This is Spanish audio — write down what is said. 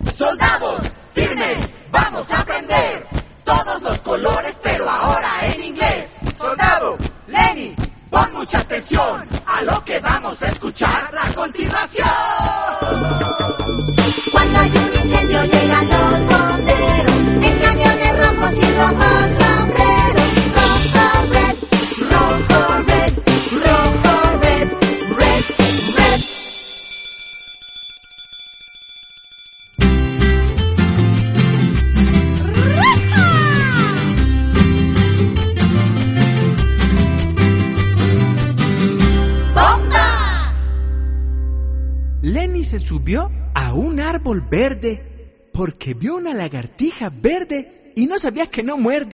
Soldados, firmes, vamos a aprender todos los colores, pero ahora en inglés. Soldado, Lenny, pon mucha atención a lo que vamos a escuchar a continuación. Cuando hay un incendio llegan los bomberos en camiones rojos y rojos sombreros. Rojo, red, rojo, red, rojo, red, red, red. ¡Bomba! Lenny se subió a un árbol verde porque vio una lagartija verde y no sabía que no muerde.